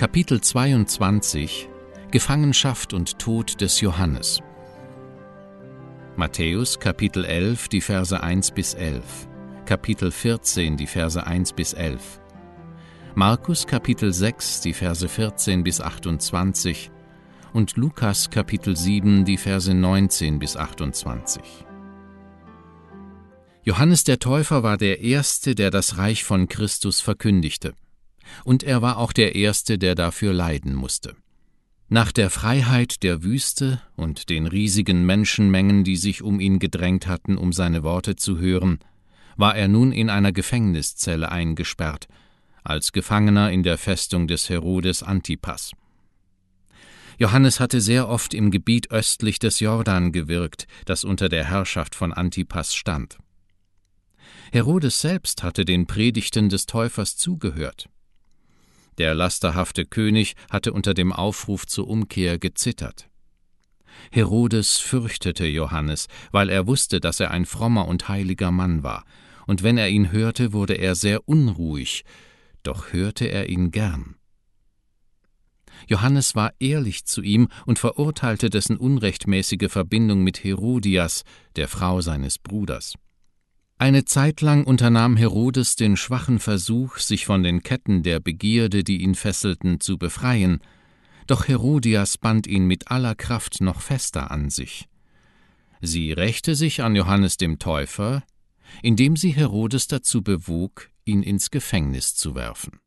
Kapitel 22 – Gefangenschaft und Tod des Johannes. Matthäus Kapitel 11, die Verse 1 bis 11, Kapitel 14, die Verse 1 bis 11, Markus Kapitel 6, die Verse 14 bis 28 und Lukas Kapitel 7, die Verse 19 bis 28. Johannes der Täufer war der Erste, der das Reich von Christus verkündigte. Und er war auch der Erste, der dafür leiden musste. Nach der Freiheit der Wüste und den riesigen Menschenmengen, die sich um ihn gedrängt hatten, um seine Worte zu hören, war er nun in einer Gefängniszelle eingesperrt, als Gefangener in der Festung des Herodes Antipas. Johannes hatte sehr oft im Gebiet östlich des Jordan gewirkt, das unter der Herrschaft von Antipas stand. Herodes selbst hatte den Predigten des Täufers zugehört. Der lasterhafte König hatte unter dem Aufruf zur Umkehr gezittert. Herodes fürchtete Johannes, weil er wusste, dass er ein frommer und heiliger Mann war, und wenn er ihn hörte, wurde er sehr unruhig, doch hörte er ihn gern. Johannes war ehrlich zu ihm und verurteilte dessen unrechtmäßige Verbindung mit Herodias, der Frau seines Bruders. Eine Zeit lang unternahm Herodes den schwachen Versuch, sich von den Ketten der Begierde, die ihn fesselten, zu befreien, doch Herodias band ihn mit aller Kraft noch fester an sich. Sie rächte sich an Johannes dem Täufer, indem sie Herodes dazu bewog, ihn ins Gefängnis zu werfen.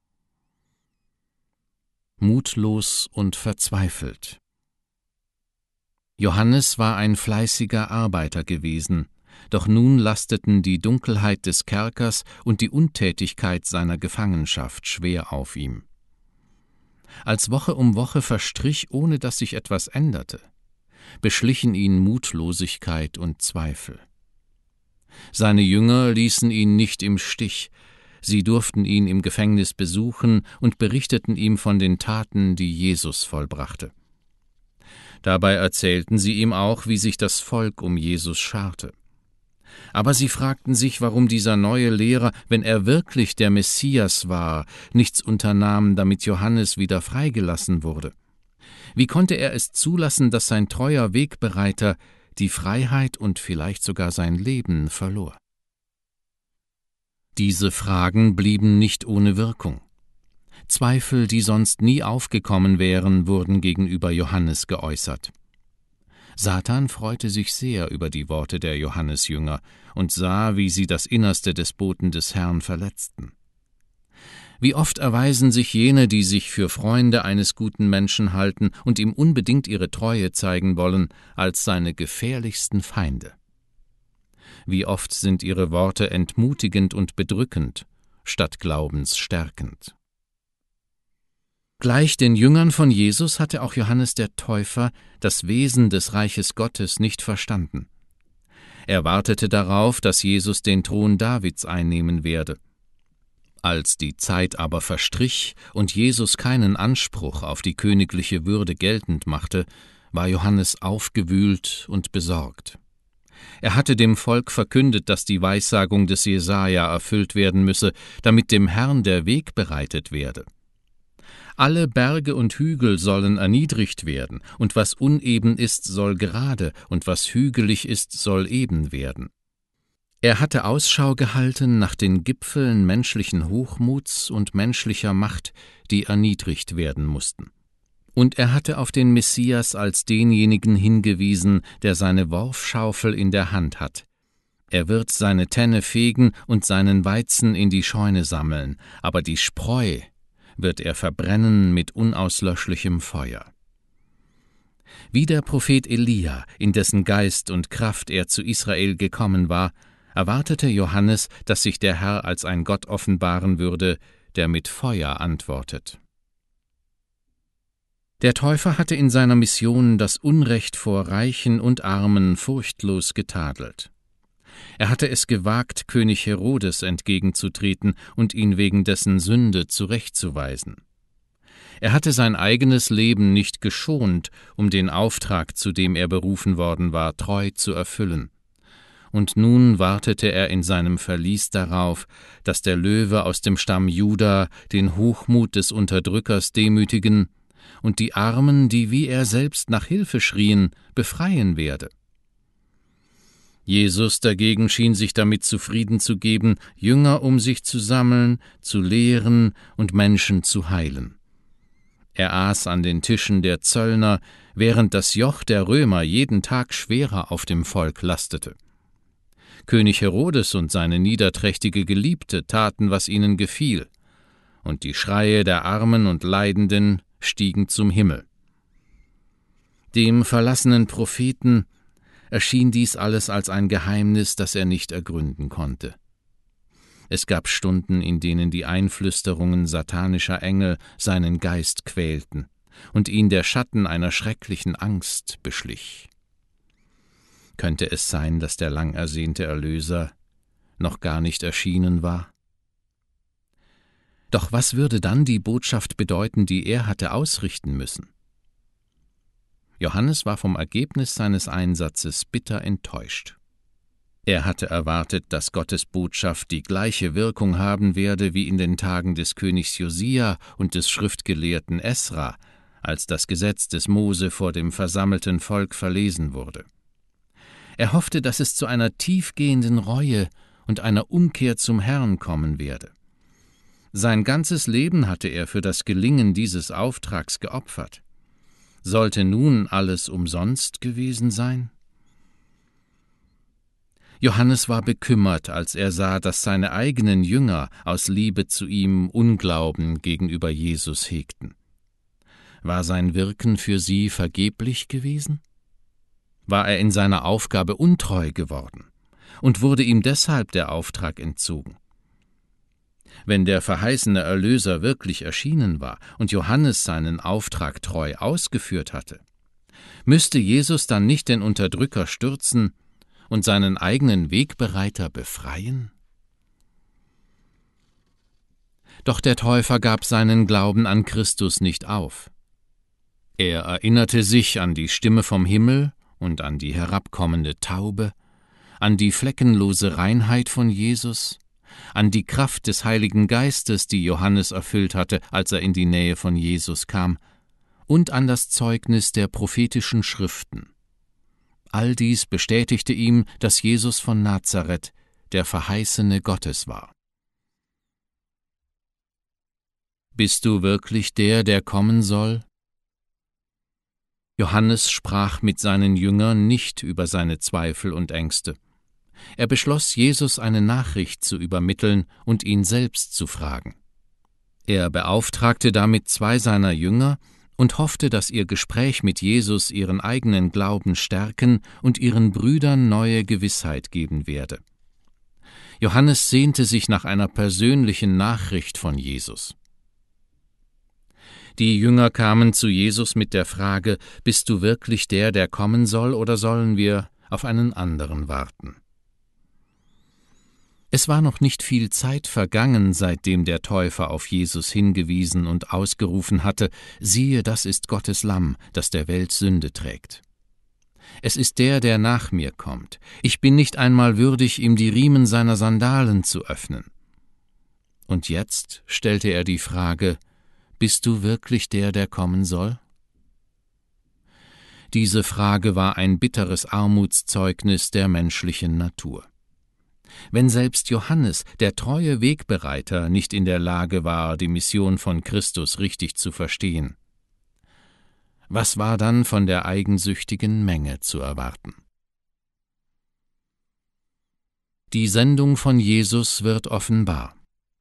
Mutlos und verzweifelt. Johannes war ein fleißiger Arbeiter gewesen, doch nun lasteten die Dunkelheit des Kerkers und die Untätigkeit seiner Gefangenschaft schwer auf ihm. Als Woche um Woche verstrich, ohne dass sich etwas änderte, beschlichen ihn Mutlosigkeit und Zweifel. Seine Jünger ließen ihn nicht im Stich, sie durften ihn im Gefängnis besuchen und berichteten ihm von den Taten, die Jesus vollbrachte. Dabei erzählten sie ihm auch, wie sich das Volk um Jesus scharte. Aber sie fragten sich, warum dieser neue Lehrer, wenn er wirklich der Messias war, nichts unternahm, damit Johannes wieder freigelassen wurde. Wie konnte er es zulassen, dass sein treuer Wegbereiter die Freiheit und vielleicht sogar sein Leben verlor? Diese Fragen blieben nicht ohne Wirkung. Zweifel, die sonst nie aufgekommen wären, wurden gegenüber Johannes geäußert. Satan freute sich sehr über die Worte der Johannesjünger und sah, wie sie das Innerste des Boten des Herrn verletzten. Wie oft erweisen sich jene, die sich für Freunde eines guten Menschen halten und ihm unbedingt ihre Treue zeigen wollen, als seine gefährlichsten Feinde. Wie oft sind ihre Worte entmutigend und bedrückend, statt glaubensstärkend. Gleich den Jüngern von Jesus hatte auch Johannes der Täufer das Wesen des Reiches Gottes nicht verstanden. Er wartete darauf, dass Jesus den Thron Davids einnehmen werde. Als die Zeit aber verstrich und Jesus keinen Anspruch auf die königliche Würde geltend machte, war Johannes aufgewühlt und besorgt. Er hatte dem Volk verkündet, dass die Weissagung des Jesaja erfüllt werden müsse, damit dem Herrn der Weg bereitet werde. Alle Berge und Hügel sollen erniedrigt werden, und was uneben ist, soll gerade, und was hügelig ist, soll eben werden. Er hatte Ausschau gehalten nach den Gipfeln menschlichen Hochmuts und menschlicher Macht, die erniedrigt werden mussten. Und er hatte auf den Messias als denjenigen hingewiesen, der seine Worfschaufel in der Hand hat. Er wird seine Tenne fegen und seinen Weizen in die Scheune sammeln, aber die Spreu wird er verbrennen mit unauslöschlichem Feuer. Wie der Prophet Elia, in dessen Geist und Kraft er zu Israel gekommen war, erwartete Johannes, dass sich der Herr als ein Gott offenbaren würde, der mit Feuer antwortet. Der Täufer hatte in seiner Mission das Unrecht vor Reichen und Armen furchtlos getadelt. Er hatte es gewagt, König Herodes entgegenzutreten und ihn wegen dessen Sünde zurechtzuweisen. Er hatte sein eigenes Leben nicht geschont, um den Auftrag, zu dem er berufen worden war, treu zu erfüllen. und nun wartete er in seinem Verlies darauf, dass der Löwe aus dem Stamm Juda den Hochmut des Unterdrückers demütigen und die Armen, die wie er selbst nach Hilfe schrien, befreien werde. Jesus dagegen schien sich damit zufrieden zu geben, Jünger um sich zu sammeln, zu lehren und Menschen zu heilen. Er aß an den Tischen der Zöllner, während das Joch der Römer jeden Tag schwerer auf dem Volk lastete. König Herodes und seine niederträchtige Geliebte taten, was ihnen gefiel, und die Schreie der Armen und Leidenden stiegen zum Himmel. Dem verlassenen Propheten erschien dies alles als ein Geheimnis, das er nicht ergründen konnte. Es gab Stunden, in denen die Einflüsterungen satanischer Engel seinen Geist quälten und ihn der Schatten einer schrecklichen Angst beschlich. Könnte es sein, dass der lang ersehnte Erlöser noch gar nicht erschienen war? Doch was würde dann die Botschaft bedeuten, die er hatte ausrichten müssen? Johannes war vom Ergebnis seines Einsatzes bitter enttäuscht. Er hatte erwartet, dass Gottes Botschaft die gleiche Wirkung haben werde wie in den Tagen des Königs Josia und des Schriftgelehrten Esra, als das Gesetz des Mose vor dem versammelten Volk verlesen wurde. Er hoffte, dass es zu einer tiefgehenden Reue und einer Umkehr zum Herrn kommen werde. Sein ganzes Leben hatte er für das Gelingen dieses Auftrags geopfert. Sollte nun alles umsonst gewesen sein? Johannes war bekümmert, als er sah, dass seine eigenen Jünger aus Liebe zu ihm Unglauben gegenüber Jesus hegten. War sein Wirken für sie vergeblich gewesen? War er in seiner Aufgabe untreu geworden und wurde ihm deshalb der Auftrag entzogen? Wenn der verheißene Erlöser wirklich erschienen war und Johannes seinen Auftrag treu ausgeführt hatte, müsste Jesus dann nicht den Unterdrücker stürzen und seinen eigenen Wegbereiter befreien? Doch der Täufer gab seinen Glauben an Christus nicht auf. Er erinnerte sich an die Stimme vom Himmel und an die herabkommende Taube, an die fleckenlose Reinheit von Jesus, an die Kraft des Heiligen Geistes, die Johannes erfüllt hatte, als er in die Nähe von Jesus kam, und an das Zeugnis der prophetischen Schriften. All dies bestätigte ihm, dass Jesus von Nazareth der Verheißene Gottes war. Bist du wirklich der, der kommen soll? Johannes sprach mit seinen Jüngern nicht über seine Zweifel und Ängste. Er beschloss, Jesus eine Nachricht zu übermitteln und ihn selbst zu fragen. Er beauftragte damit 2 seiner Jünger und hoffte, dass ihr Gespräch mit Jesus ihren eigenen Glauben stärken und ihren Brüdern neue Gewissheit geben werde. Johannes sehnte sich nach einer persönlichen Nachricht von Jesus. Die Jünger kamen zu Jesus mit der Frage: Bist du wirklich der, der kommen soll, oder sollen wir auf einen anderen warten? Es war noch nicht viel Zeit vergangen, seitdem der Täufer auf Jesus hingewiesen und ausgerufen hatte: Siehe, das ist Gottes Lamm, das der Welt Sünde trägt. Es ist der, der nach mir kommt. Ich bin nicht einmal würdig, ihm die Riemen seiner Sandalen zu öffnen. Und jetzt stellte er die Frage: Bist du wirklich der, der kommen soll? Diese Frage war ein bitteres Armutszeugnis der menschlichen Natur. Wenn selbst Johannes, der treue Wegbereiter, nicht in der Lage war, die Mission von Christus richtig zu verstehen, was war dann von der eigensüchtigen Menge zu erwarten? Die Sendung von Jesus wird offenbar.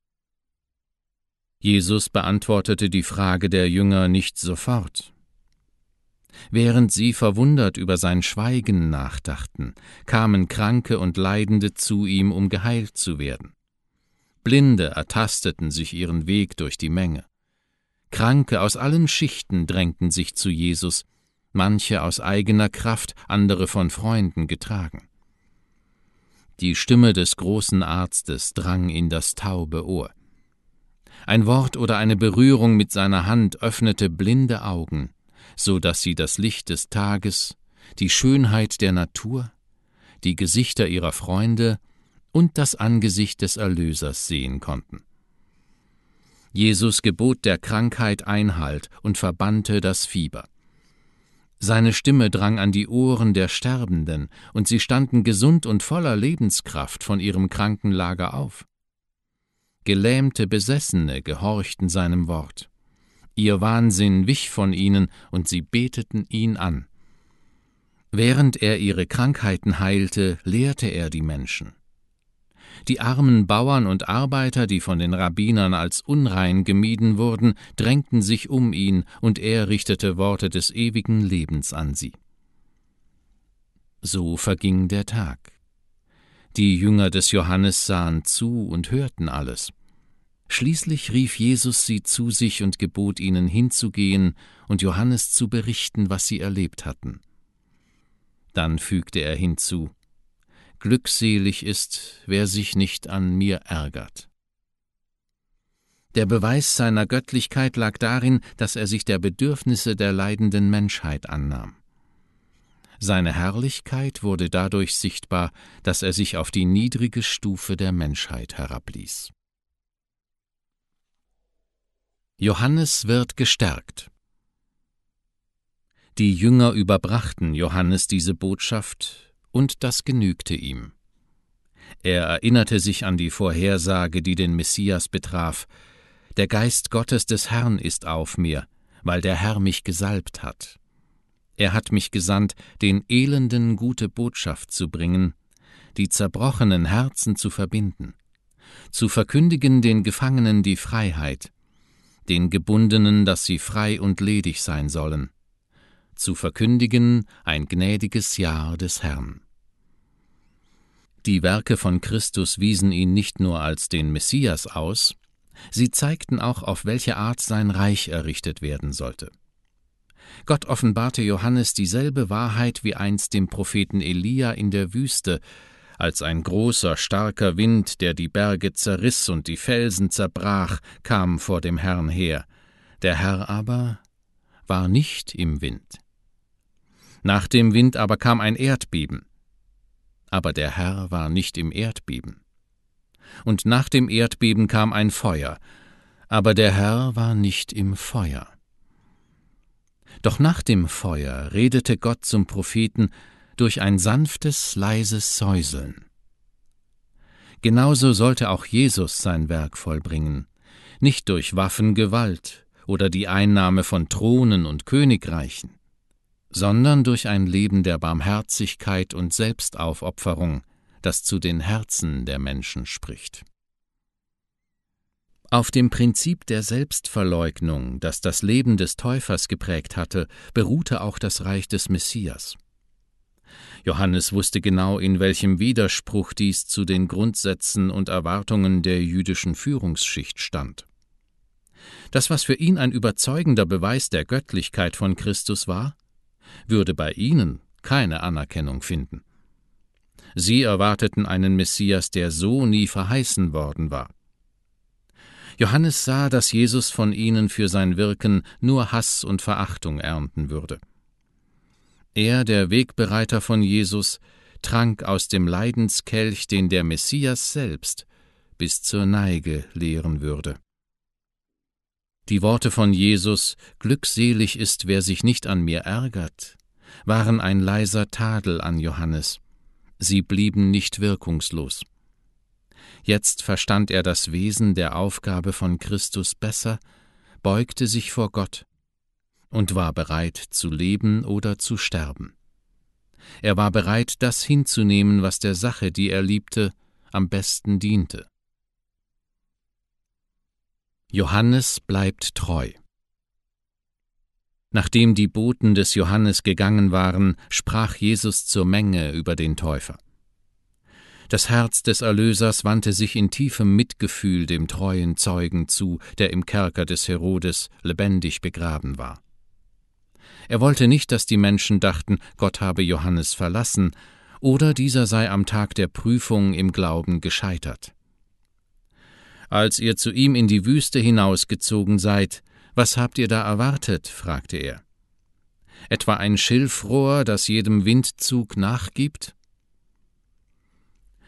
Jesus beantwortete die Frage der Jünger nicht sofort. Während sie verwundert über sein Schweigen nachdachten, kamen Kranke und Leidende zu ihm, um geheilt zu werden. Blinde ertasteten sich ihren Weg durch die Menge. Kranke aus allen Schichten drängten sich zu Jesus, manche aus eigener Kraft, andere von Freunden getragen. Die Stimme des großen Arztes drang in das taube Ohr. Ein Wort oder eine Berührung mit seiner Hand öffnete blinde Augen, so dass sie das Licht des Tages, die Schönheit der Natur, die Gesichter ihrer Freunde und das Angesicht des Erlösers sehen konnten. Jesus gebot der Krankheit Einhalt und verbannte das Fieber. Seine Stimme drang an die Ohren der Sterbenden, und sie standen gesund und voller Lebenskraft von ihrem Krankenlager auf. Gelähmte Besessene gehorchten seinem Wort. Ihr Wahnsinn wich von ihnen, und sie beteten ihn an. Während er ihre Krankheiten heilte, lehrte er die Menschen. Die armen Bauern und Arbeiter, die von den Rabbinern als unrein gemieden wurden, drängten sich um ihn, und er richtete Worte des ewigen Lebens an sie. So verging der Tag. Die Jünger des Johannes sahen zu und hörten alles. Schließlich rief Jesus sie zu sich und gebot ihnen hinzugehen und Johannes zu berichten, was sie erlebt hatten. Dann fügte er hinzu: Glückselig ist, wer sich nicht an mir ärgert. Der Beweis seiner Göttlichkeit lag darin, dass er sich der Bedürfnisse der leidenden Menschheit annahm. Seine Herrlichkeit wurde dadurch sichtbar, dass er sich auf die niedrige Stufe der Menschheit herabließ. Johannes wird gestärkt. Die Jünger überbrachten Johannes diese Botschaft, und das genügte ihm. Er erinnerte sich an die Vorhersage, die den Messias betraf: Der Geist Gottes des Herrn ist auf mir, weil der Herr mich gesalbt hat. Er hat mich gesandt, den Elenden gute Botschaft zu bringen, die zerbrochenen Herzen zu verbinden, zu verkündigen den Gefangenen die Freiheit, den Gebundenen, dass sie frei und ledig sein sollen, zu verkündigen ein gnädiges Jahr des Herrn. Die Werke von Christus wiesen ihn nicht nur als den Messias aus, sie zeigten auch, auf welche Art sein Reich errichtet werden sollte. Gott offenbarte Johannes dieselbe Wahrheit wie einst dem Propheten Elia in der Wüste, als ein großer, starker Wind, der die Berge zerriss und die Felsen zerbrach, kam vor dem Herrn her. Der Herr aber war nicht im Wind. Nach dem Wind aber kam ein Erdbeben. Aber der Herr war nicht im Erdbeben. Und nach dem Erdbeben kam ein Feuer. Aber der Herr war nicht im Feuer. Doch nach dem Feuer redete Gott zum Propheten durch ein sanftes, leises Säuseln. Genauso sollte auch Jesus sein Werk vollbringen, nicht durch Waffengewalt oder die Einnahme von Thronen und Königreichen, sondern durch ein Leben der Barmherzigkeit und Selbstaufopferung, das zu den Herzen der Menschen spricht. Auf dem Prinzip der Selbstverleugnung, das das Leben des Täufers geprägt hatte, beruhte auch das Reich des Messias. Johannes wusste genau, in welchem Widerspruch dies zu den Grundsätzen und Erwartungen der jüdischen Führungsschicht stand. Das, was für ihn ein überzeugender Beweis der Göttlichkeit von Christus war, würde bei ihnen keine Anerkennung finden. Sie erwarteten einen Messias, der so nie verheißen worden war. Johannes sah, dass Jesus von ihnen für sein Wirken nur Hass und Verachtung ernten würde. Er, der Wegbereiter von Jesus, trank aus dem Leidenskelch, den der Messias selbst bis zur Neige leeren würde. Die Worte von Jesus, »Glückselig ist, wer sich nicht an mir ärgert«, waren ein leiser Tadel an Johannes. Sie blieben nicht wirkungslos. Jetzt verstand er das Wesen der Aufgabe von Christus besser, beugte sich vor Gott und war bereit zu leben oder zu sterben. Er war bereit, das hinzunehmen, was der Sache, die er liebte, am besten diente. Johannes bleibt treu. Nachdem die Boten des Johannes gegangen waren, sprach Jesus zur Menge über den Täufer. Das Herz des Erlösers wandte sich in tiefem Mitgefühl dem treuen Zeugen zu, der im Kerker des Herodes lebendig begraben war. Er wollte nicht, dass die Menschen dachten, Gott habe Johannes verlassen oder dieser sei am Tag der Prüfung im Glauben gescheitert. Als ihr zu ihm in die Wüste hinausgezogen seid, was habt ihr da erwartet? Fragte er. Etwa ein Schilfrohr, das jedem Windzug nachgibt?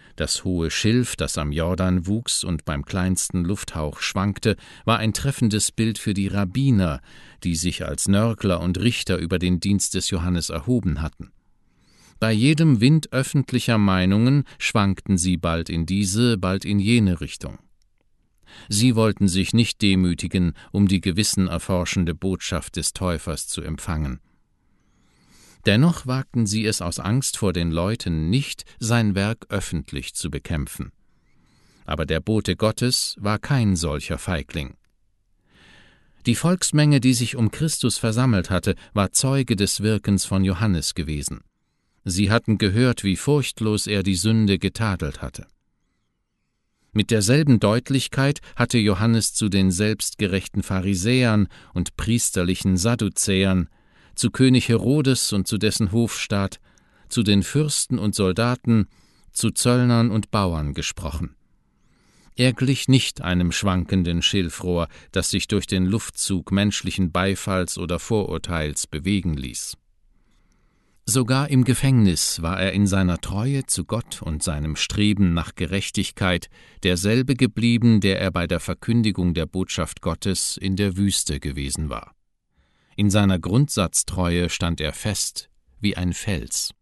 Das hohe Schilf, das am Jordan wuchs und beim kleinsten Lufthauch schwankte, war ein treffendes Bild für die Rabbiner, die sich als Nörgler und Richter über den Dienst des Johannes erhoben hatten. Bei jedem Wind öffentlicher Meinungen schwankten sie bald in diese, bald in jene Richtung. Sie wollten sich nicht demütigen, um die gewissenerforschende Botschaft des Täufers zu empfangen. Dennoch wagten sie es aus Angst vor den Leuten nicht, sein Werk öffentlich zu bekämpfen. Aber der Bote Gottes war kein solcher Feigling. Die Volksmenge, die sich um Christus versammelt hatte, war Zeuge des Wirkens von Johannes gewesen. Sie hatten gehört, wie furchtlos er die Sünde getadelt hatte. Mit derselben Deutlichkeit hatte Johannes zu den selbstgerechten Pharisäern und priesterlichen Sadduzäern, zu König Herodes und zu dessen Hofstaat, zu den Fürsten und Soldaten, zu Zöllnern und Bauern gesprochen. Er glich nicht einem schwankenden Schilfrohr, das sich durch den Luftzug menschlichen Beifalls oder Vorurteils bewegen ließ. Sogar im Gefängnis war er in seiner Treue zu Gott und seinem Streben nach Gerechtigkeit derselbe geblieben, der er bei der Verkündigung der Botschaft Gottes in der Wüste gewesen war. In seiner Grundsatztreue stand er fest wie ein Fels.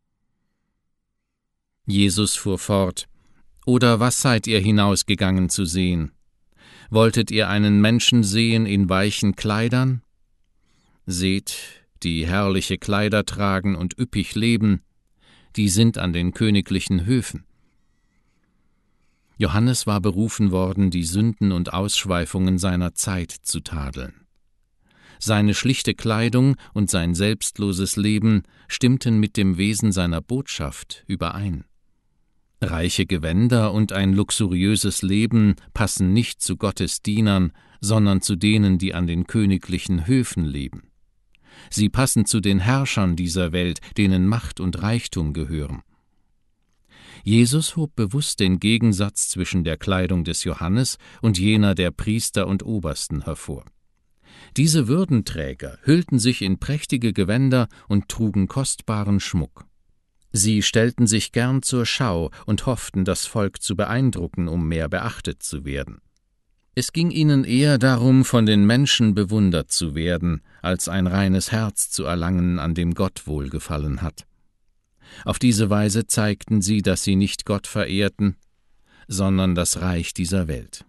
Jesus fuhr fort: »Oder was seid ihr hinausgegangen zu sehen? Wolltet ihr einen Menschen sehen in weichen Kleidern? Seht, die herrliche Kleider tragen und üppig leben, die sind an den königlichen Höfen.« Johannes war berufen worden, die Sünden und Ausschweifungen seiner Zeit zu tadeln. Seine schlichte Kleidung und sein selbstloses Leben stimmten mit dem Wesen seiner Botschaft überein. Reiche Gewänder und ein luxuriöses Leben passen nicht zu Gottes Dienern, sondern zu denen, die an den königlichen Höfen leben. Sie passen zu den Herrschern dieser Welt, denen Macht und Reichtum gehören. Jesus hob bewusst den Gegensatz zwischen der Kleidung des Johannes und jener der Priester und Obersten hervor. Diese Würdenträger hüllten sich in prächtige Gewänder und trugen kostbaren Schmuck. Sie stellten sich gern zur Schau und hofften, das Volk zu beeindrucken, um mehr beachtet zu werden. Es ging ihnen eher darum, von den Menschen bewundert zu werden, als ein reines Herz zu erlangen, an dem Gott wohlgefallen hat. Auf diese Weise zeigten sie, dass sie nicht Gott verehrten, sondern das Reich dieser Welt.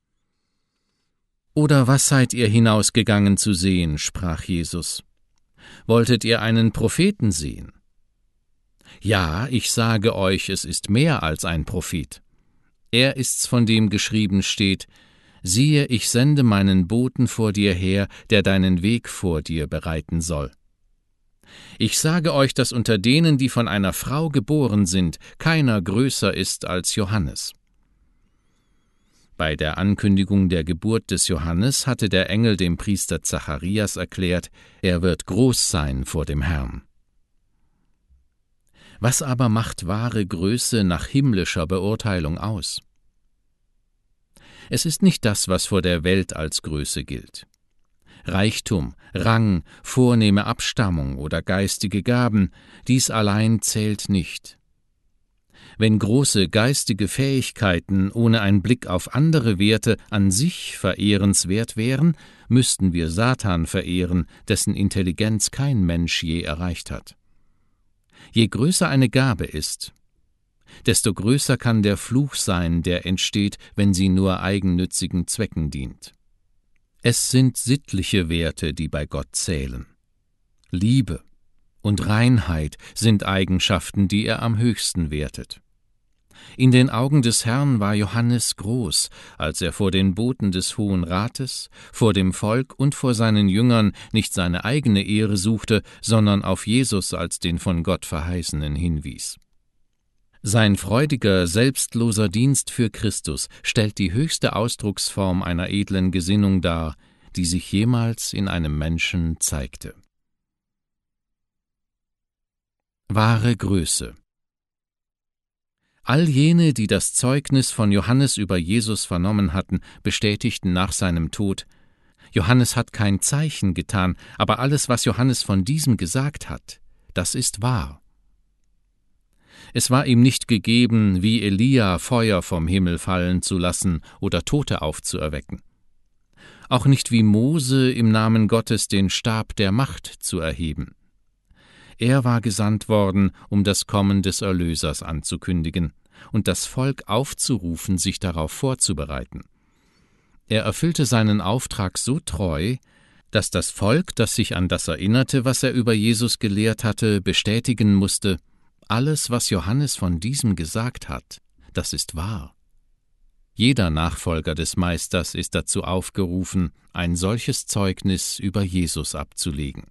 »Oder was seid ihr hinausgegangen zu sehen?« sprach Jesus. »Wolltet ihr einen Propheten sehen? Ja, ich sage euch, es ist mehr als ein Prophet. Er ist's, von dem geschrieben steht: Siehe, ich sende meinen Boten vor dir her, der deinen Weg vor dir bereiten soll. Ich sage euch, dass unter denen, die von einer Frau geboren sind, keiner größer ist als Johannes.« Bei der Ankündigung der Geburt des Johannes hatte der Engel dem Priester Zacharias erklärt, er wird groß sein vor dem Herrn. Was aber macht wahre Größe nach himmlischer Beurteilung aus? Es ist nicht das, was vor der Welt als Größe gilt. Reichtum, Rang, vornehme Abstammung oder geistige Gaben, dies allein zählt nicht. Wenn große geistige Fähigkeiten ohne einen Blick auf andere Werte an sich verehrenswert wären, müssten wir Satan verehren, dessen Intelligenz kein Mensch je erreicht hat. Je größer eine Gabe ist, desto größer kann der Fluch sein, der entsteht, wenn sie nur eigennützigen Zwecken dient. Es sind sittliche Werte, die bei Gott zählen. Liebe und Reinheit sind Eigenschaften, die er am höchsten wertet. In den Augen des Herrn war Johannes groß, als er vor den Boten des Hohen Rates, vor dem Volk und vor seinen Jüngern nicht seine eigene Ehre suchte, sondern auf Jesus als den von Gott Verheißenen hinwies. Sein freudiger, selbstloser Dienst für Christus stellt die höchste Ausdrucksform einer edlen Gesinnung dar, die sich jemals in einem Menschen zeigte. Wahre Größe. All jene, die das Zeugnis von Johannes über Jesus vernommen hatten, bestätigten nach seinem Tod: Johannes hat kein Zeichen getan, aber alles, was Johannes von diesem gesagt hat, das ist wahr. Es war ihm nicht gegeben, wie Elia Feuer vom Himmel fallen zu lassen oder Tote aufzuerwecken. Auch nicht wie Mose im Namen Gottes den Stab der Macht zu erheben. Er war gesandt worden, um das Kommen des Erlösers anzukündigen und das Volk aufzurufen, sich darauf vorzubereiten. Er erfüllte seinen Auftrag so treu, dass das Volk, das sich an das erinnerte, was er über Jesus gelehrt hatte, bestätigen musste: Alles, was Johannes von diesem gesagt hat, das ist wahr. Jeder Nachfolger des Meisters ist dazu aufgerufen, ein solches Zeugnis über Jesus abzulegen.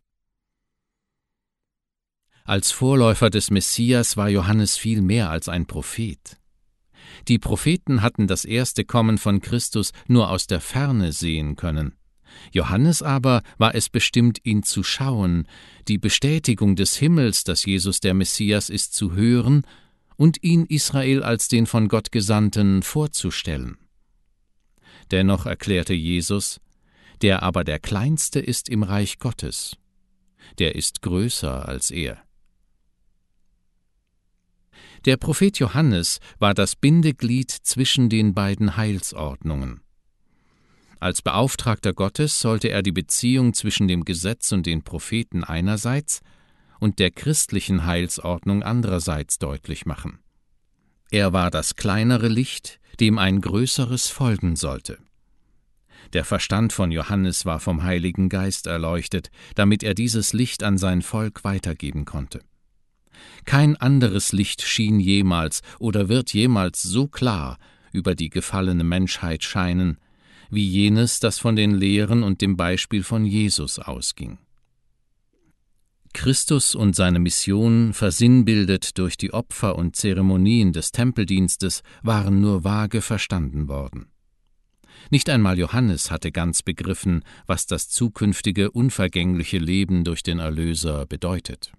Als Vorläufer des Messias war Johannes viel mehr als ein Prophet. Die Propheten hatten das erste Kommen von Christus nur aus der Ferne sehen können. Johannes aber war es bestimmt, ihn zu schauen, die Bestätigung des Himmels, dass Jesus der Messias ist, zu hören und ihn Israel als den von Gott Gesandten vorzustellen. Dennoch erklärte Jesus: Der aber der Kleinste ist im Reich Gottes, der ist größer als er. Der Prophet Johannes war das Bindeglied zwischen den beiden Heilsordnungen. Als Beauftragter Gottes sollte er die Beziehung zwischen dem Gesetz und den Propheten einerseits und der christlichen Heilsordnung andererseits deutlich machen. Er war das kleinere Licht, dem ein größeres folgen sollte. Der Verstand von Johannes war vom Heiligen Geist erleuchtet, damit er dieses Licht an sein Volk weitergeben konnte. Kein anderes Licht schien jemals oder wird jemals so klar über die gefallene Menschheit scheinen, wie jenes, das von den Lehren und dem Beispiel von Jesus ausging. Christus und seine Mission, versinnbildet durch die Opfer und Zeremonien des Tempeldienstes, waren nur vage verstanden worden. Nicht einmal Johannes hatte ganz begriffen, was das zukünftige, unvergängliche Leben durch den Erlöser bedeutet.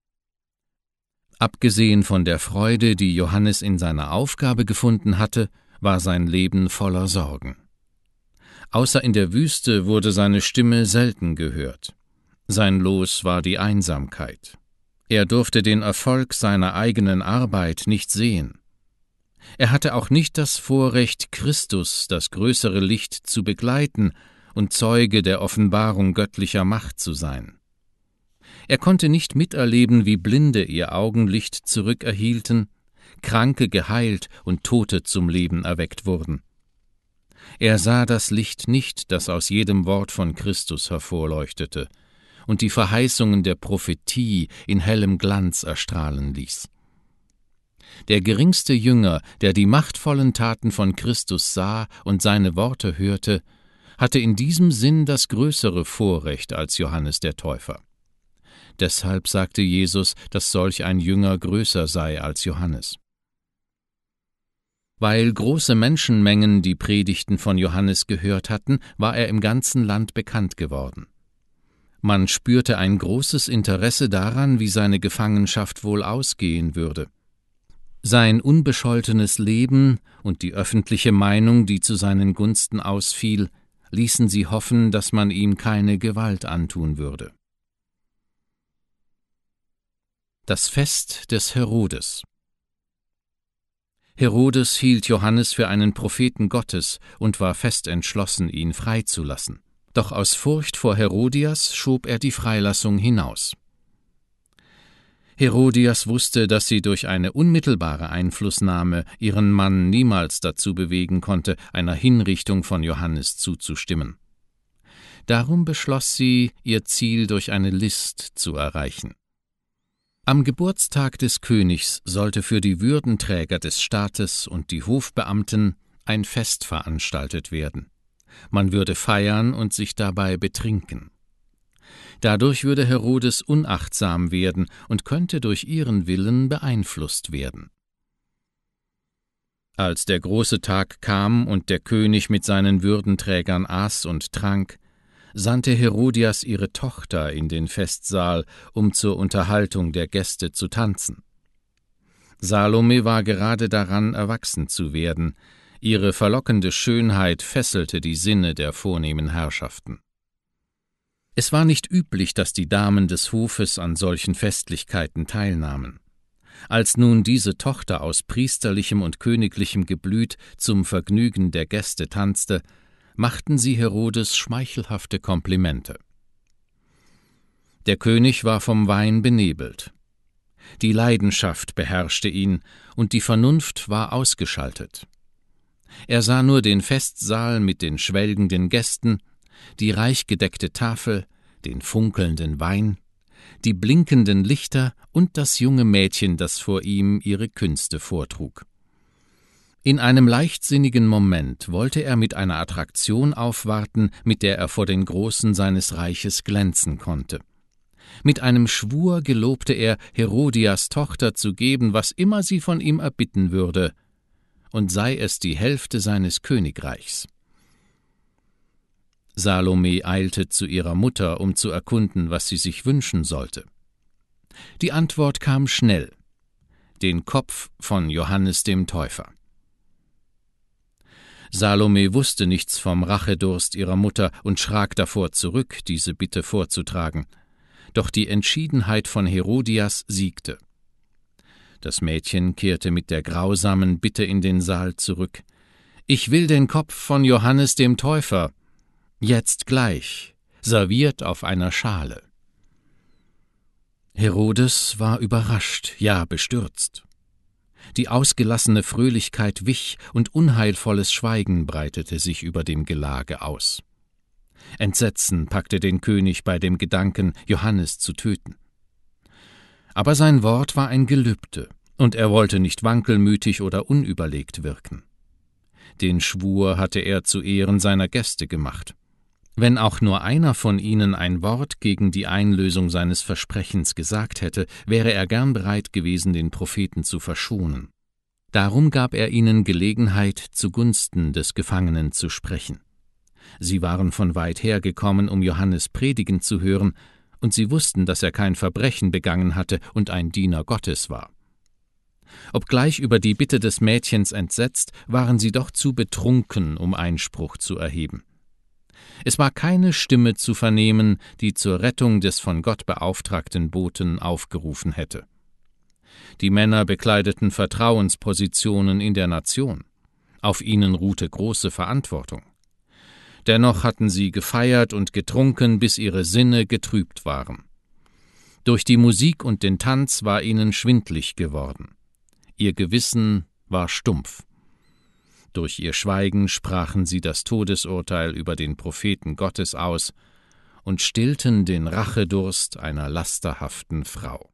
Abgesehen von der Freude, die Johannes in seiner Aufgabe gefunden hatte, war sein Leben voller Sorgen. Außer in der Wüste wurde seine Stimme selten gehört. Sein Los war die Einsamkeit. Er durfte den Erfolg seiner eigenen Arbeit nicht sehen. Er hatte auch nicht das Vorrecht, Christus, das größere Licht, zu begleiten und Zeuge der Offenbarung göttlicher Macht zu sein. Er konnte nicht miterleben, wie Blinde ihr Augenlicht zurückerhielten, Kranke geheilt und Tote zum Leben erweckt wurden. Er sah das Licht nicht, das aus jedem Wort von Christus hervorleuchtete und die Verheißungen der Prophetie in hellem Glanz erstrahlen ließ. Der geringste Jünger, der die machtvollen Taten von Christus sah und seine Worte hörte, hatte in diesem Sinn das größere Vorrecht als Johannes der Täufer. Deshalb sagte Jesus, dass solch ein Jünger größer sei als Johannes. Weil große Menschenmengen die Predigten von Johannes gehört hatten, war er im ganzen Land bekannt geworden. Man spürte ein großes Interesse daran, wie seine Gefangenschaft wohl ausgehen würde. Sein unbescholtenes Leben und die öffentliche Meinung, die zu seinen Gunsten ausfiel, ließen sie hoffen, dass man ihm keine Gewalt antun würde. Das Fest des Herodes. Herodes hielt Johannes für einen Propheten Gottes und war fest entschlossen, ihn freizulassen. Doch aus Furcht vor Herodias schob er die Freilassung hinaus. Herodias wusste, dass sie durch eine unmittelbare Einflussnahme ihren Mann niemals dazu bewegen konnte, einer Hinrichtung von Johannes zuzustimmen. Darum beschloss sie, ihr Ziel durch eine List zu erreichen. Am Geburtstag des Königs sollte für die Würdenträger des Staates und die Hofbeamten ein Fest veranstaltet werden. Man würde feiern und sich dabei betrinken. Dadurch würde Herodes unachtsam werden und könnte durch ihren Willen beeinflusst werden. Als der große Tag kam und der König mit seinen Würdenträgern aß und trank, sandte Herodias ihre Tochter in den Festsaal, um zur Unterhaltung der Gäste zu tanzen. Salome war gerade daran, erwachsen zu werden. Ihre verlockende Schönheit fesselte die Sinne der vornehmen Herrschaften. Es war nicht üblich, dass die Damen des Hofes an solchen Festlichkeiten teilnahmen. Als nun diese Tochter aus priesterlichem und königlichem Geblüt zum Vergnügen der Gäste tanzte, machten sie Herodes schmeichelhafte Komplimente. Der König war vom Wein benebelt. Die Leidenschaft beherrschte ihn, und die Vernunft war ausgeschaltet. Er sah nur den Festsaal mit den schwelgenden Gästen, die reich gedeckte Tafel, den funkelnden Wein, die blinkenden Lichter und das junge Mädchen, das vor ihm ihre Künste vortrug. In einem leichtsinnigen Moment wollte er mit einer Attraktion aufwarten, mit der er vor den Großen seines Reiches glänzen konnte. Mit einem Schwur gelobte er, Herodias Tochter zu geben, was immer sie von ihm erbitten würde, und sei es die Hälfte seines Königreichs. Salome eilte zu ihrer Mutter, um zu erkunden, was sie sich wünschen sollte. Die Antwort kam schnell: den Kopf von Johannes dem Täufer. Salome wusste nichts vom Rachedurst ihrer Mutter und schrak davor zurück, diese Bitte vorzutragen. Doch die Entschiedenheit von Herodias siegte. Das Mädchen kehrte mit der grausamen Bitte in den Saal zurück: »Ich will den Kopf von Johannes dem Täufer, jetzt gleich, serviert auf einer Schale.« Herodes war überrascht, ja bestürzt. Die ausgelassene Fröhlichkeit wich, und unheilvolles Schweigen breitete sich über dem Gelage aus. Entsetzen packte den König bei dem Gedanken, Johannes zu töten. Aber sein Wort war ein Gelübde, und er wollte nicht wankelmütig oder unüberlegt wirken. Den Schwur hatte er zu Ehren seiner Gäste gemacht. Wenn auch nur einer von ihnen ein Wort gegen die Einlösung seines Versprechens gesagt hätte, wäre er gern bereit gewesen, den Propheten zu verschonen. Darum gab er ihnen Gelegenheit, zugunsten des Gefangenen zu sprechen. Sie waren von weit her gekommen, um Johannes predigen zu hören, und sie wussten, dass er kein Verbrechen begangen hatte und ein Diener Gottes war. Obgleich über die Bitte des Mädchens entsetzt, waren sie doch zu betrunken, um Einspruch zu erheben. Es war keine Stimme zu vernehmen, die zur Rettung des von Gott beauftragten Boten aufgerufen hätte. Die Männer bekleideten Vertrauenspositionen in der Nation. Auf ihnen ruhte große Verantwortung. Dennoch hatten sie gefeiert und getrunken, bis ihre Sinne getrübt waren. Durch die Musik und den Tanz war ihnen schwindlig geworden. Ihr Gewissen war stumpf. Durch ihr Schweigen sprachen sie das Todesurteil über den Propheten Gottes aus und stillten den Rachedurst einer lasterhaften Frau.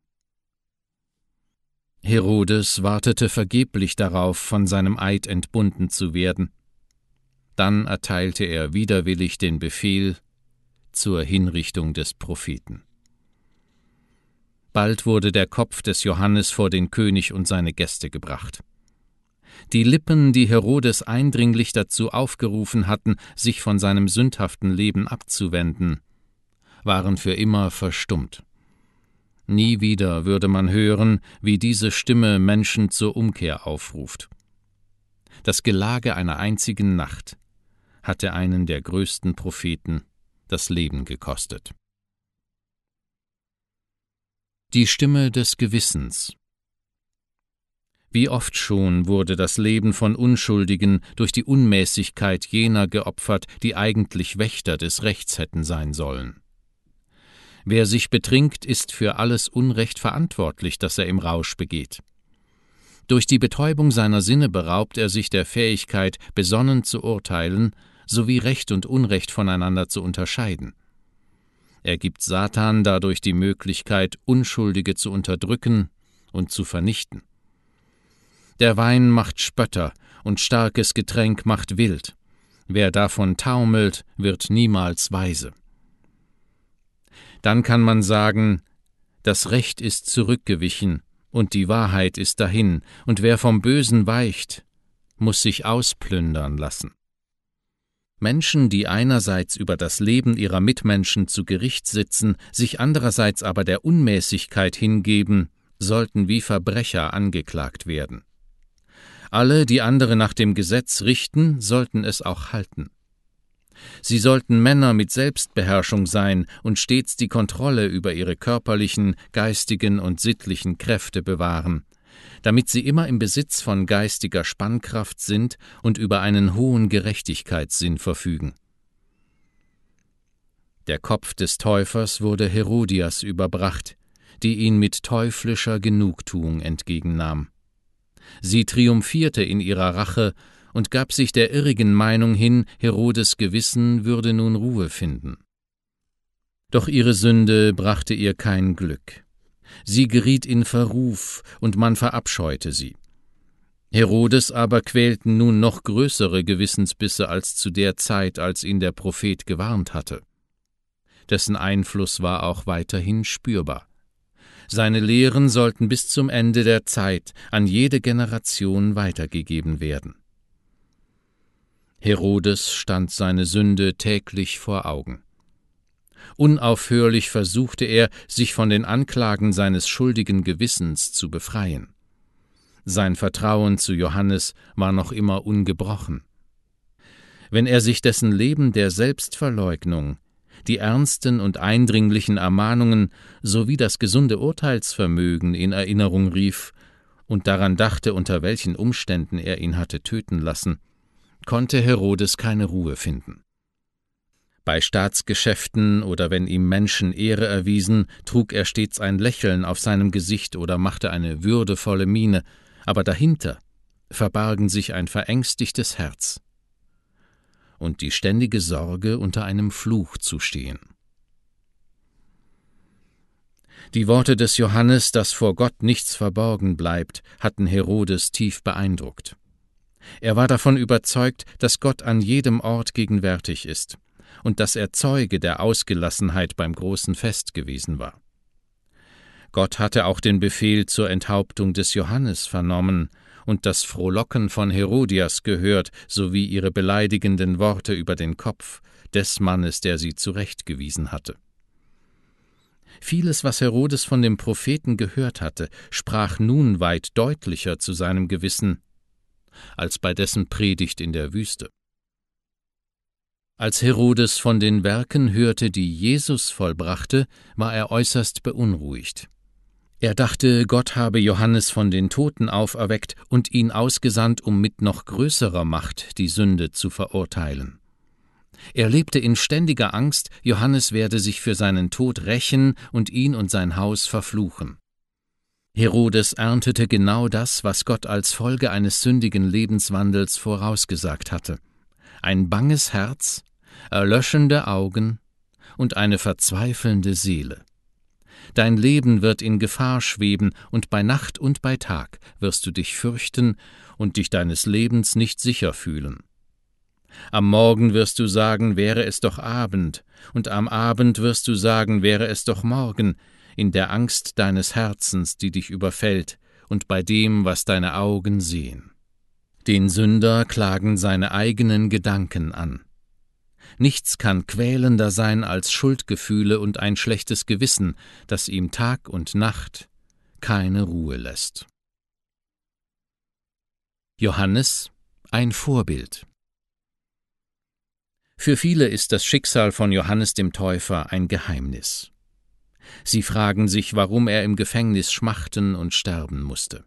Herodes wartete vergeblich darauf, von seinem Eid entbunden zu werden. Dann erteilte er widerwillig den Befehl zur Hinrichtung des Propheten. Bald wurde der Kopf des Johannes vor den König und seine Gäste gebracht. Die Lippen, die Herodes eindringlich dazu aufgerufen hatten, sich von seinem sündhaften Leben abzuwenden, waren für immer verstummt. Nie wieder würde man hören, wie diese Stimme Menschen zur Umkehr aufruft. Das Gelage einer einzigen Nacht hatte einen der größten Propheten das Leben gekostet. Die Stimme des Gewissens. Wie oft schon wurde das Leben von Unschuldigen durch die Unmäßigkeit jener geopfert, die eigentlich Wächter des Rechts hätten sein sollen. Wer sich betrinkt, ist für alles Unrecht verantwortlich, das er im Rausch begeht. Durch die Betäubung seiner Sinne beraubt er sich der Fähigkeit, besonnen zu urteilen, sowie Recht und Unrecht voneinander zu unterscheiden. Er gibt Satan dadurch die Möglichkeit, Unschuldige zu unterdrücken und zu vernichten. Der Wein macht Spötter, und starkes Getränk macht wild. Wer davon taumelt, wird niemals weise. Dann kann man sagen, das Recht ist zurückgewichen, und die Wahrheit ist dahin, und wer vom Bösen weicht, muss sich ausplündern lassen. Menschen, die einerseits über das Leben ihrer Mitmenschen zu Gericht sitzen, sich andererseits aber der Unmäßigkeit hingeben, sollten wie Verbrecher angeklagt werden. Alle, die andere nach dem Gesetz richten, sollten es auch halten. Sie sollten Männer mit Selbstbeherrschung sein und stets die Kontrolle über ihre körperlichen, geistigen und sittlichen Kräfte bewahren, damit sie immer im Besitz von geistiger Spannkraft sind und über einen hohen Gerechtigkeitssinn verfügen. Der Kopf des Täufers wurde Herodias überbracht, die ihn mit teuflischer Genugtuung entgegennahm. Sie triumphierte in ihrer Rache und gab sich der irrigen Meinung hin, Herodes' Gewissen würde nun Ruhe finden. Doch ihre Sünde brachte ihr kein Glück. Sie geriet in Verruf, und man verabscheute sie. Herodes aber quälten nun noch größere Gewissensbisse als zu der Zeit, als ihn der Prophet gewarnt hatte. Dessen Einfluss war auch weiterhin spürbar. Seine Lehren sollten bis zum Ende der Zeit an jede Generation weitergegeben werden. Herodes stand seine Sünde täglich vor Augen. Unaufhörlich versuchte er, sich von den Anklagen seines schuldigen Gewissens zu befreien. Sein Vertrauen zu Johannes war noch immer ungebrochen. Wenn er sich dessen Leben der Selbstverleugnung, die ernsten und eindringlichen Ermahnungen sowie das gesunde Urteilsvermögen in Erinnerung rief und daran dachte, unter welchen Umständen er ihn hatte töten lassen, konnte Herodes keine Ruhe finden. Bei Staatsgeschäften oder wenn ihm Menschen Ehre erwiesen, trug er stets ein Lächeln auf seinem Gesicht oder machte eine würdevolle Miene, aber dahinter verbargen sich ein verängstigtes Herz und die ständige Sorge, unter einem Fluch zu stehen. Die Worte des Johannes, dass vor Gott nichts verborgen bleibt, hatten Herodes tief beeindruckt. Er war davon überzeugt, dass Gott an jedem Ort gegenwärtig ist und dass er Zeuge der Ausgelassenheit beim großen Fest gewesen war. Gott hatte auch den Befehl zur Enthauptung des Johannes vernommen und das Frohlocken von Herodias gehört, sowie ihre beleidigenden Worte über den Kopf des Mannes, der sie zurechtgewiesen hatte. Vieles, was Herodes von dem Propheten gehört hatte, sprach nun weit deutlicher zu seinem Gewissen als bei dessen Predigt in der Wüste. Als Herodes von den Werken hörte, die Jesus vollbrachte, war er äußerst beunruhigt. Er dachte, Gott habe Johannes von den Toten auferweckt und ihn ausgesandt, um mit noch größerer Macht die Sünde zu verurteilen. Er lebte in ständiger Angst, Johannes werde sich für seinen Tod rächen und ihn und sein Haus verfluchen. Herodes erntete genau das, was Gott als Folge eines sündigen Lebenswandels vorausgesagt hatte: ein banges Herz, erlöschende Augen und eine verzweifelnde Seele. Dein Leben wird in Gefahr schweben, und bei Nacht und bei Tag wirst du dich fürchten und dich deines Lebens nicht sicher fühlen. Am Morgen wirst du sagen, wäre es doch Abend, und am Abend wirst du sagen, wäre es doch Morgen, in der Angst deines Herzens, die dich überfällt, und bei dem, was deine Augen sehen. Den Sünder klagen seine eigenen Gedanken an. Nichts kann quälender sein als Schuldgefühle und ein schlechtes Gewissen, das ihm Tag und Nacht keine Ruhe lässt. Johannes, ein Vorbild. Für viele ist das Schicksal von Johannes dem Täufer ein Geheimnis. Sie fragen sich, warum er im Gefängnis schmachten und sterben musste.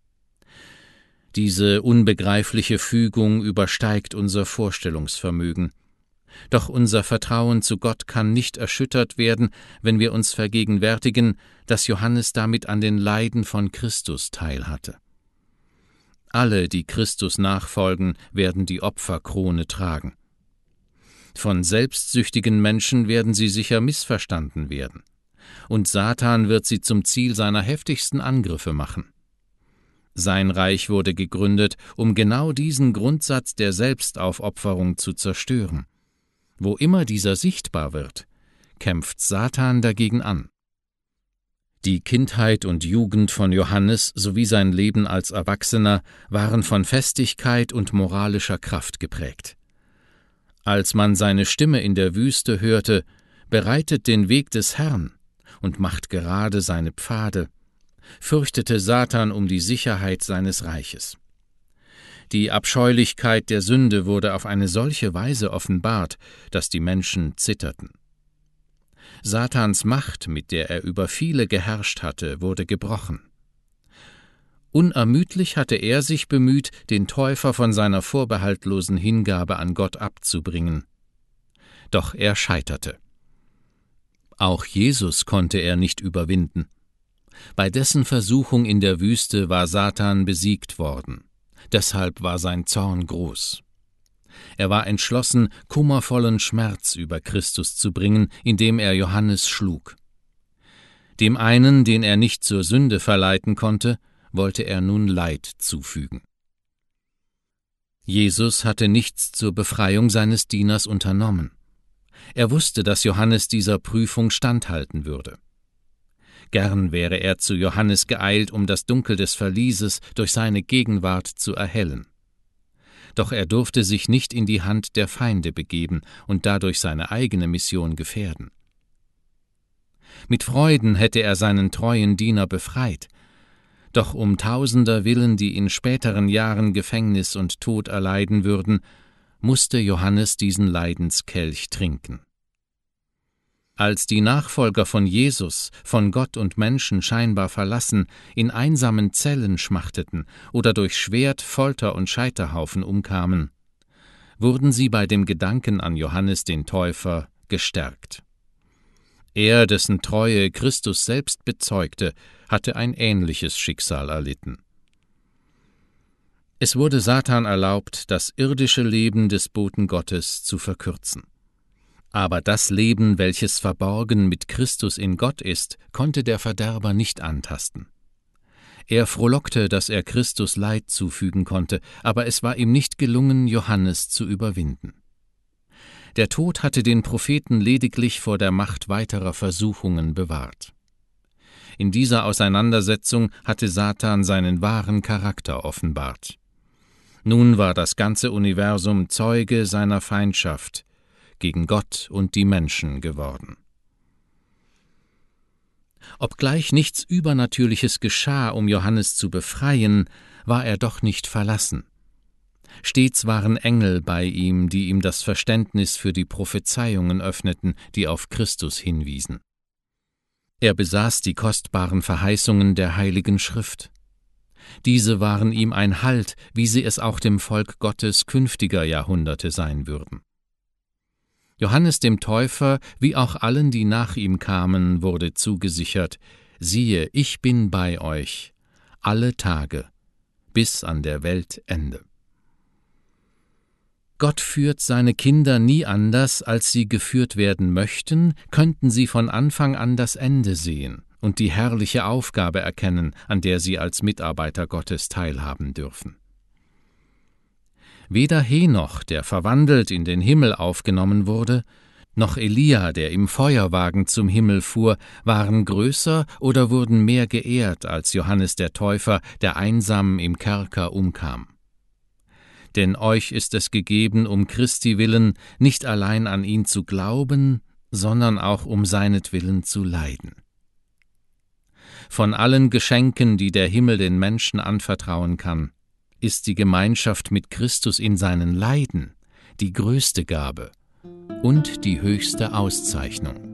Diese unbegreifliche Fügung übersteigt unser Vorstellungsvermögen. Doch unser Vertrauen zu Gott kann nicht erschüttert werden, wenn wir uns vergegenwärtigen, dass Johannes damit an den Leiden von Christus teilhatte. Alle, die Christus nachfolgen, werden die Opferkrone tragen. Von selbstsüchtigen Menschen werden sie sicher missverstanden werden, und Satan wird sie zum Ziel seiner heftigsten Angriffe machen. Sein Reich wurde gegründet, um genau diesen Grundsatz der Selbstaufopferung zu zerstören. Wo immer dieser sichtbar wird, kämpft Satan dagegen an. Die Kindheit und Jugend von Johannes sowie sein Leben als Erwachsener waren von Festigkeit und moralischer Kraft geprägt. Als man seine Stimme in der Wüste hörte, bereitet den Weg des Herrn und macht gerade seine Pfade, fürchtete Satan um die Sicherheit seines Reiches. Die Abscheulichkeit der Sünde wurde auf eine solche Weise offenbart, dass die Menschen zitterten. Satans Macht, mit der er über viele geherrscht hatte, wurde gebrochen. Unermüdlich hatte er sich bemüht, den Täufer von seiner vorbehaltlosen Hingabe an Gott abzubringen. Doch er scheiterte. Auch Jesus konnte er nicht überwinden. Bei dessen Versuchung in der Wüste war Satan besiegt worden. Deshalb war sein Zorn groß. Er war entschlossen, kummervollen Schmerz über Christus zu bringen, indem er Johannes schlug. Dem einen, den er nicht zur Sünde verleiten konnte, wollte er nun Leid zufügen. Jesus hatte nichts zur Befreiung seines Dieners unternommen. Er wusste, dass Johannes dieser Prüfung standhalten würde. Gern wäre er zu Johannes geeilt, um das Dunkel des Verlieses durch seine Gegenwart zu erhellen. Doch er durfte sich nicht in die Hand der Feinde begeben und dadurch seine eigene Mission gefährden. Mit Freuden hätte er seinen treuen Diener befreit, doch um Tausender willen, die in späteren Jahren Gefängnis und Tod erleiden würden, musste Johannes diesen Leidenskelch trinken. Als die Nachfolger von Jesus, von Gott und Menschen scheinbar verlassen, in einsamen Zellen schmachteten oder durch Schwert, Folter und Scheiterhaufen umkamen, wurden sie bei dem Gedanken an Johannes den Täufer gestärkt. Er, dessen Treue Christus selbst bezeugte, hatte ein ähnliches Schicksal erlitten. Es wurde Satan erlaubt, das irdische Leben des Boten Gottes zu verkürzen. Aber das Leben, welches verborgen mit Christus in Gott ist, konnte der Verderber nicht antasten. Er frohlockte, dass er Christus Leid zufügen konnte, aber es war ihm nicht gelungen, Johannes zu überwinden. Der Tod hatte den Propheten lediglich vor der Macht weiterer Versuchungen bewahrt. In dieser Auseinandersetzung hatte Satan seinen wahren Charakter offenbart. Nun war das ganze Universum Zeuge seiner Feindschaft gegen Gott und die Menschen geworden. Obgleich nichts Übernatürliches geschah, um Johannes zu befreien, war er doch nicht verlassen. Stets waren Engel bei ihm, die ihm das Verständnis für die Prophezeiungen öffneten, die auf Christus hinwiesen. Er besaß die kostbaren Verheißungen der Heiligen Schrift. Diese waren ihm ein Halt, wie sie es auch dem Volk Gottes künftiger Jahrhunderte sein würden. Johannes dem Täufer, wie auch allen, die nach ihm kamen, wurde zugesichert: Siehe, ich bin bei euch alle Tage bis an der Weltende. Gott führt seine Kinder nie anders, als sie geführt werden möchten, könnten sie von Anfang an das Ende sehen und die herrliche Aufgabe erkennen, an der sie als Mitarbeiter Gottes teilhaben dürfen. Weder Henoch, der verwandelt in den Himmel aufgenommen wurde, noch Elia, der im Feuerwagen zum Himmel fuhr, waren größer oder wurden mehr geehrt als Johannes der Täufer, der einsam im Kerker umkam. Denn euch ist es gegeben, um Christi willen nicht allein an ihn zu glauben, sondern auch um seinetwillen zu leiden. Von allen Geschenken, die der Himmel den Menschen anvertrauen kann, ist die Gemeinschaft mit Christus in seinen Leiden die größte Gabe und die höchste Auszeichnung.